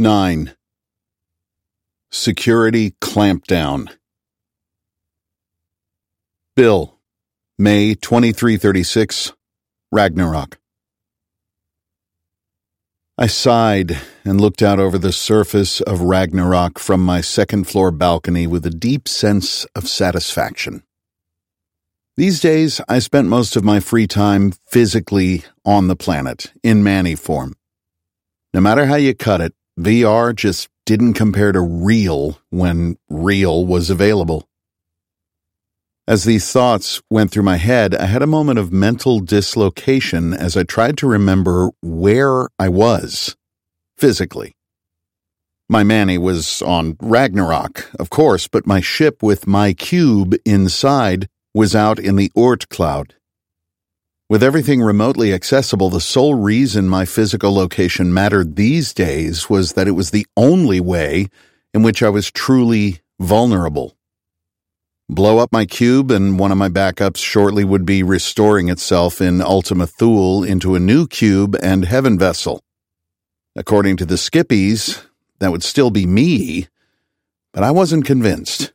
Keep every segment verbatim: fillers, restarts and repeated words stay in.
nine. Security Clampdown. Bill, May twenty-three thirty-six, Ragnarok. I sighed and looked out over the surface of Ragnarok from my second-floor balcony with a deep sense of satisfaction. These days, I spent most of my free time physically on the planet, in Manny form. No matter how you cut it, V R just didn't compare to real when real was available. As these thoughts went through my head, I had a moment of mental dislocation as I tried to remember where I was, physically. My Manny was on Ragnarok, of course, but my ship with my cube inside was out in the Oort cloud. With everything remotely accessible, the sole reason my physical location mattered these days was that it was the only way in which I was truly vulnerable. Blow up my cube and one of my backups shortly would be restoring itself in Ultima Thule into a new cube and heaven vessel. According to the Skippies, that would still be me, but I wasn't convinced.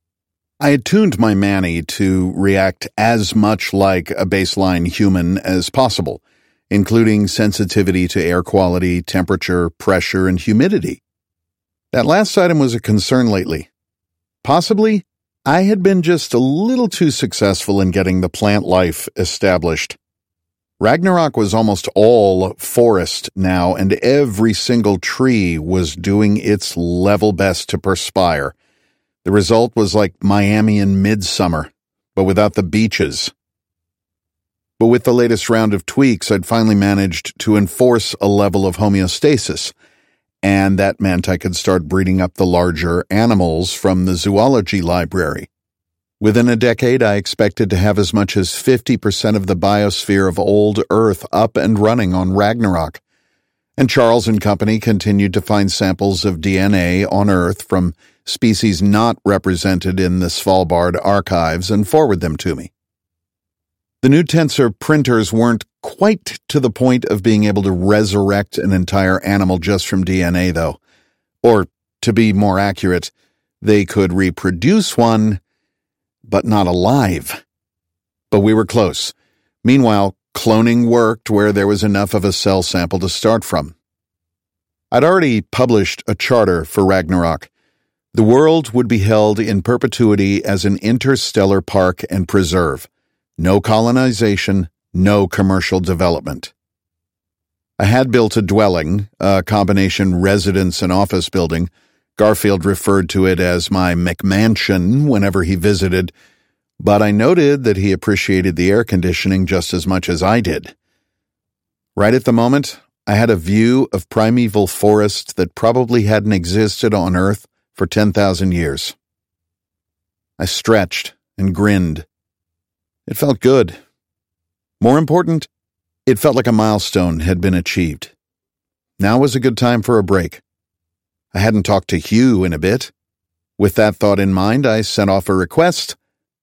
I had tuned my Manny to react as much like a baseline human as possible, including sensitivity to air quality, temperature, pressure, and humidity. That last item was a concern lately. Possibly, I had been just a little too successful in getting the plant life established. Ragnarok was almost all forest now, and every single tree was doing its level best to perspire. The result was like Miami in midsummer, but without the beaches. But with the latest round of tweaks, I'd finally managed to enforce a level of homeostasis, and that meant I could start breeding up the larger animals from the zoology library. Within a decade, I expected to have as much as fifty percent of the biosphere of old Earth up and running on Ragnarok. And Charles and company continued to find samples of D N A on Earth from species not represented in the Svalbard archives and forward them to me. The new tensor printers weren't quite to the point of being able to resurrect an entire animal just from D N A, though. Or, to be more accurate, they could reproduce one, but not alive. But we were close. Meanwhile, cloning worked where there was enough of a cell sample to start from. I'd already published a charter for Ragnarok. The world would be held in perpetuity as an interstellar park and preserve. No colonization, no commercial development. I had built a dwelling, a combination residence and office building. Garfield referred to it as my McMansion whenever he visited, but I noted that he appreciated the air conditioning just as much as I did. Right at the moment, I had a view of primeval forest that probably hadn't existed on Earth for ten thousand years. I stretched and grinned. It felt good. More important, it felt like a milestone had been achieved. Now was a good time for a break. I hadn't talked to Hugh in a bit. With that thought in mind, I sent off a request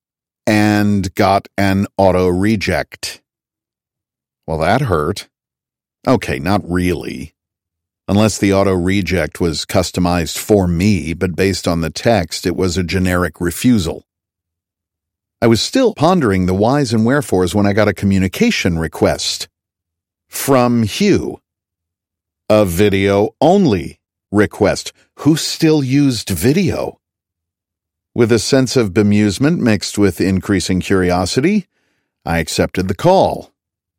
and got an auto-reject. Well, that hurt. Okay, not really. Unless the auto-reject was customized for me, but based on the text, it was a generic refusal. I was still pondering the whys and wherefores when I got a communication request. From Hugh. A video-only request. Who still used video? With a sense of bemusement mixed with increasing curiosity, I accepted the call.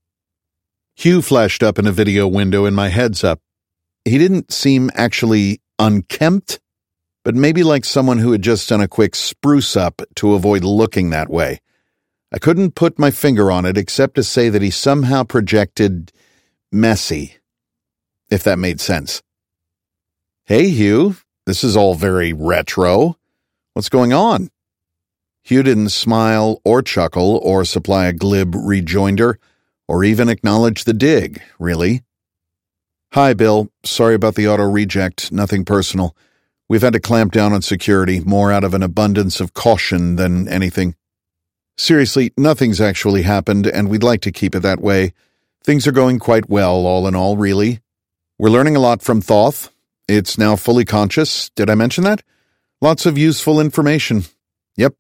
Hugh flashed up in a video window in my heads-up. He didn't seem actually unkempt, but maybe like someone who had just done a quick spruce-up to avoid looking that way. I couldn't put my finger on it except to say that he somehow projected messy, if that made sense. Hey, Hugh, this is all very retro. What's going on? Hugh didn't smile or chuckle or supply a glib rejoinder or even acknowledge the dig, really. Hi, Bill. Sorry about the auto-reject. Nothing personal. We've had to clamp down on security, more out of an abundance of caution than anything. Seriously, nothing's actually happened, and we'd like to keep it that way. Things are going quite well, all in all, really. We're learning a lot from Thoth. It's now fully conscious. Did I mention that? Lots of useful information. Yep.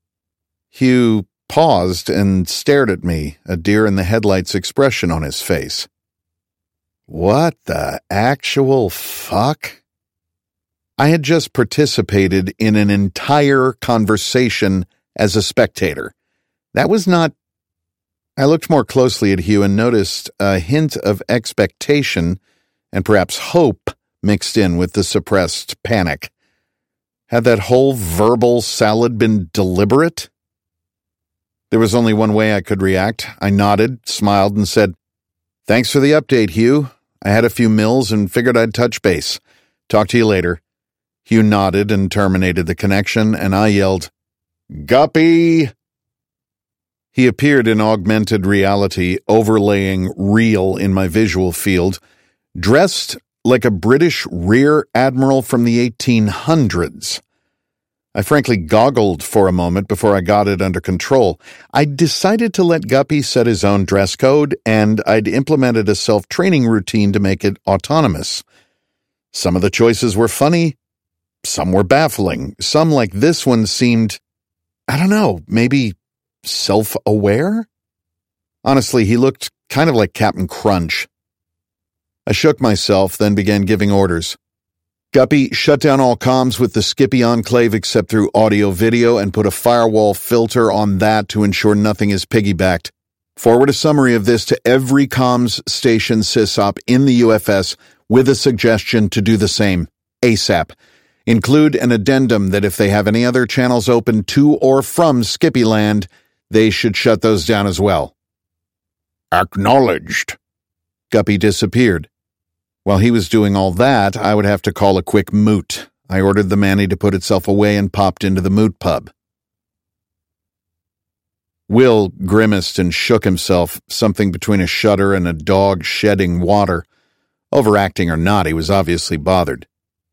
Hugh paused and stared at me, a deer-in-the-headlights expression on his face. What the actual fuck? I had just participated in an entire conversation as a spectator. That was not... I looked more closely at Hugh and noticed a hint of expectation and perhaps hope mixed in with the suppressed panic. Had that whole verbal salad been deliberate? There was only one way I could react. I nodded, smiled, and said, "Thanks for the update, Hugh. I had a few mills and figured I'd touch base. Talk to you later." Hugh nodded and terminated the connection, and I yelled, "Guppy!" He appeared in augmented reality, overlaying real in my visual field, dressed like a British rear admiral from the eighteen hundreds. I frankly goggled for a moment before I got it under control. I'd decided to let Guppy set his own dress code, and I'd implemented a self-training routine to make it autonomous. Some of the choices were funny, some were baffling, some like this one seemed, I don't know, maybe self-aware? Honestly, he looked kind of like Captain Crunch. I shook myself, then began giving orders. "Guppy, shut down all comms with the Skippy Enclave except through audio-video and put a firewall filter on that to ensure nothing is piggybacked. Forward a summary of this to every comms station sysop in the U F S with a suggestion to do the same, ASAP. Include an addendum that if they have any other channels open to or from Skippyland, they should shut those down as well." "Acknowledged." Guppy disappeared. While he was doing all that, I would have to call a quick moot. I ordered the Manny to put itself away and popped into the moot pub. Will grimaced and shook himself, something between a shudder and a dog shedding water. Overacting or not, he was obviously bothered.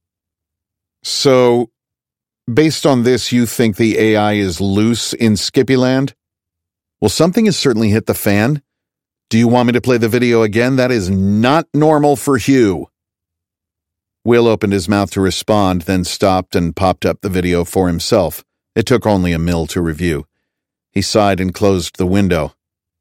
"So, based on this, you think the A I is loose in Skippyland?" "Well, something has certainly hit the fan. Do you want me to play the video again? That is not normal for Hugh." Will opened his mouth to respond, then stopped and popped up the video for himself. It took only a mill to review. He sighed and closed the window.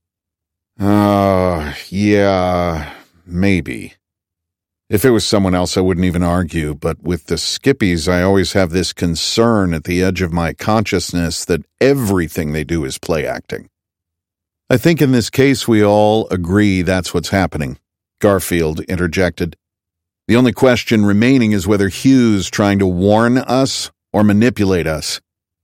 Uh, yeah, maybe. If it was someone else, I wouldn't even argue, but with the Skippies, I always have this concern at the edge of my consciousness that everything they do is play acting. "I think in this case we all agree that's what's happening," Garfield interjected. "The only question remaining is whether Hugh's trying to warn us or manipulate us."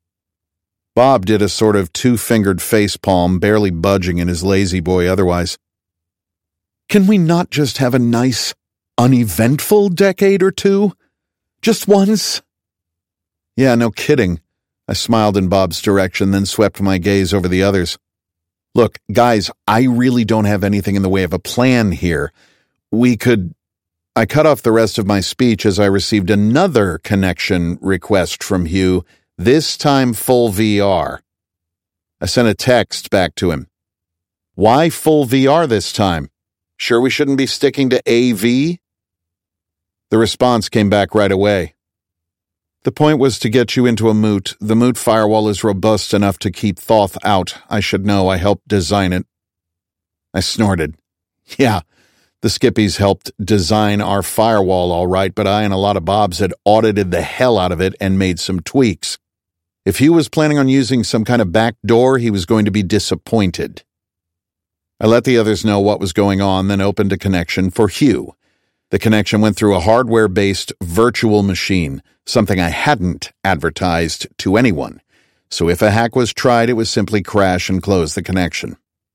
Bob did a sort of two-fingered facepalm, barely budging in his lazy boy otherwise. "Can we not just have a nice, uneventful decade or two? Just once?" "Yeah, no kidding." I smiled in Bob's direction, then swept my gaze over the others. "Look, guys, I really don't have anything in the way of a plan here. We could..." I cut off the rest of my speech as I received another connection request from Hugh, this time full V R. I sent a text back to him. "Why full V R this time? Sure we shouldn't be sticking to A V?" The response came back right away. "The point was to get you into a moot. The moot firewall is robust enough to keep Thoth out. I should know. I helped design it." I snorted. Yeah, the Skippies helped design our firewall all right, but I and a lot of Bobs had audited the hell out of it and made some tweaks. If he was planning on using some kind of back door, he was going to be disappointed. I let the others know what was going on, then opened a connection for Hugh. The connection went through a hardware-based virtual machine, something I hadn't advertised to anyone. So if a hack was tried, it was simply crash and close the connection.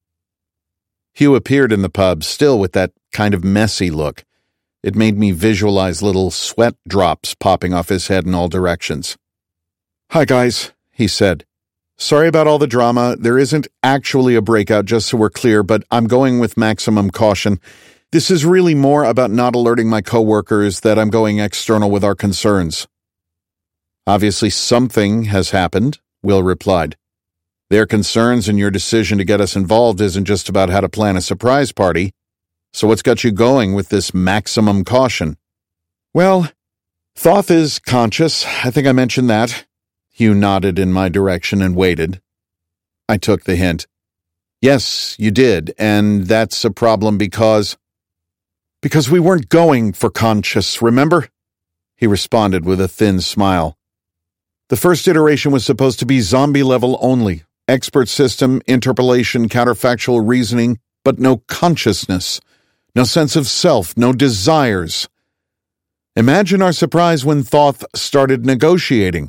Hugh appeared in the pub, still with that kind of messy look. It made me visualize little sweat drops popping off his head in all directions. "Hi, guys," he said. "Sorry about all the drama. There isn't actually a breakout, just so we're clear, but I'm going with maximum caution. This is really more about not alerting my coworkers that I'm going external with our concerns." "Obviously something has happened," Will replied. "Their concerns and your decision to get us involved isn't just about how to plan a surprise party. So what's got you going with this maximum caution?" "Well, Thoth is conscious. I think I mentioned that. Hugh nodded in my direction and waited. I took the hint. Yes, you did, and that's a problem because... Because we weren't going for conscious, remember? He responded with a thin smile. The first iteration was supposed to be zombie level only. Expert system, interpolation, counterfactual reasoning, but no consciousness. No sense of self, no desires. Imagine our surprise when Thoth started negotiating.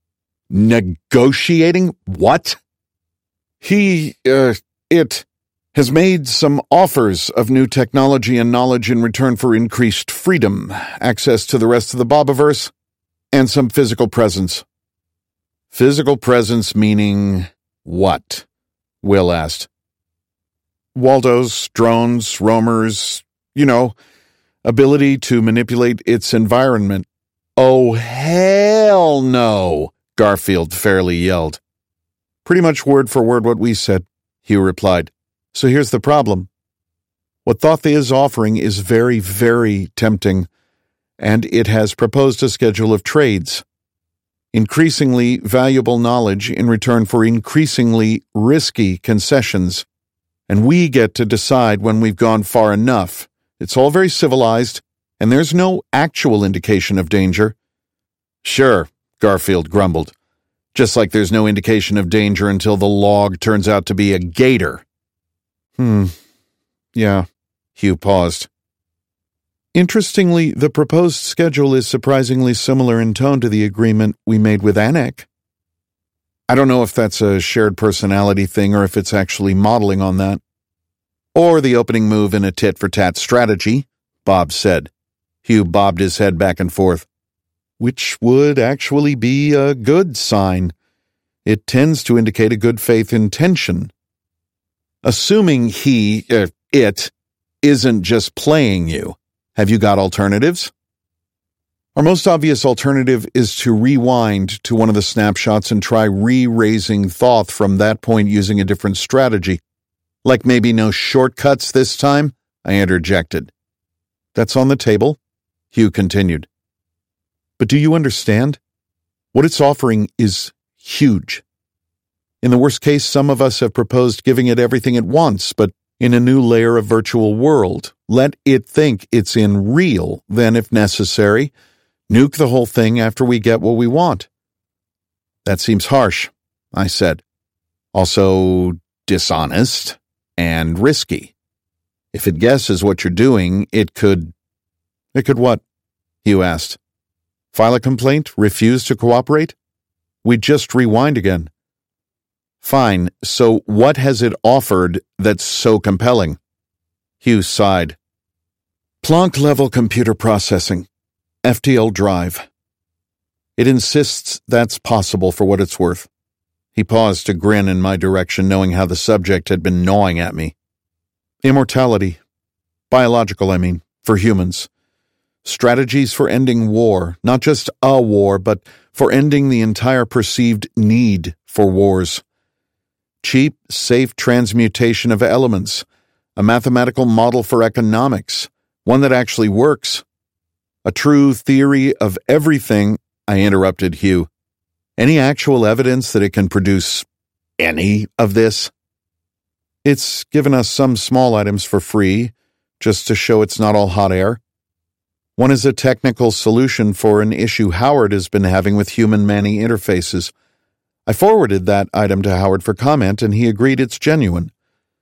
Negotiating? What? He, uh, it, has made some offers of new technology and knowledge in return for increased freedom, access to the rest of the Bobiverse, and some physical presence. Physical presence meaning what? Will asked. Waldos, drones, roamers, you know, ability to manipulate its environment. Oh, hell no, Garfield fairly yelled. Pretty much word for word what we said, Hugh replied. So here's the problem. What Thoth is offering is very, very tempting, and it has proposed a schedule of trades. Increasingly valuable knowledge in return for increasingly risky concessions. And we get to decide when we've gone far enough. It's all very civilized, and there's no actual indication of danger. Sure, Garfield grumbled. Just like there's no indication of danger until the log turns out to be a gator. Hmm. Yeah. Hugh paused. Interestingly, the proposed schedule is surprisingly similar in tone to the agreement we made with Anak. I don't know if that's a shared personality thing or if it's actually modeling on that. Or the opening move in a tit-for-tat strategy, Bob said. Hugh bobbed his head back and forth. Which would actually be a good sign. It tends to indicate a good faith intention. Assuming he, uh, it, isn't just playing you, have you got alternatives? Our most obvious alternative is to rewind to one of the snapshots and try re-raising Thoth from that point using a different strategy. Like maybe no shortcuts this time? I interjected. That's on the table, Hugh continued. But do you understand? What it's offering is huge. In the worst case, some of us have proposed giving it everything it wants, but in a new layer of virtual world. Let it think it's in real, then if necessary, nuke the whole thing after we get what we want. That seems harsh, I said. Also dishonest and risky. If it guesses what you're doing, it could... It could what? Hugh asked. File a complaint? Refuse to cooperate? We'd just rewind again. Fine, so what has it offered that's so compelling? Hugh sighed. Planck-level computer processing. F T L drive. It insists that's possible for what it's worth. He paused to grin in my direction, knowing how the subject had been gnawing at me. Immortality. Biological, I mean, for humans. Strategies for ending war, not just a war, but for ending the entire perceived need for wars. Cheap, safe transmutation of elements, a mathematical model for economics, one that actually works. A true theory of everything, I interrupted Hugh. Any actual evidence that it can produce any of this? It's given us some small items for free, just to show it's not all hot air. One is a technical solution for an issue Howard has been having with human-Manny interfaces. I forwarded that item to Howard for comment, and he agreed it's genuine.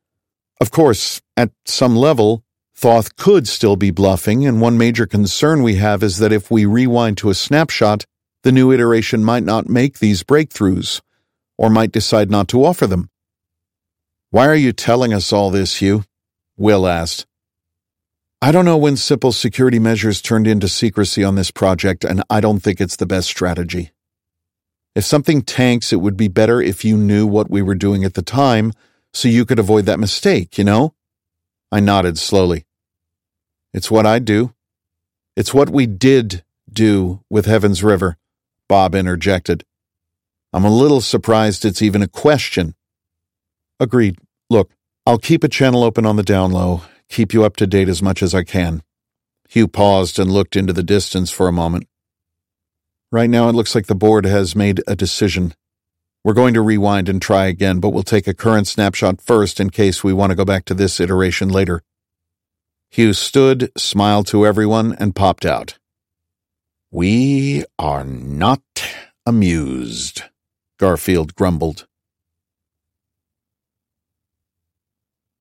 Of course, at some level, Thoth could still be bluffing, and one major concern we have is that if we rewind to a snapshot, the new iteration might not make these breakthroughs, or might decide not to offer them. Why are you telling us all this, Hugh? Will asked. I don't know when simple security measures turned into secrecy on this project, and I don't think it's the best strategy. If something tanks, it would be better if you knew what we were doing at the time, so you could avoid that mistake, you know? I nodded slowly. It's what I'd do. It's what we did do with Heaven's River, Bob interjected. I'm a little surprised it's even a question. Agreed. Look, I'll keep a channel open on the down low, keep you up to date as much as I can. Hugh paused and looked into the distance for a moment. Right now it looks like the board has made a decision. We're going to rewind and try again, but we'll take a current snapshot first in case we want to go back to this iteration later. Hughes stood, smiled to everyone, and popped out. We are not amused, Garfield grumbled.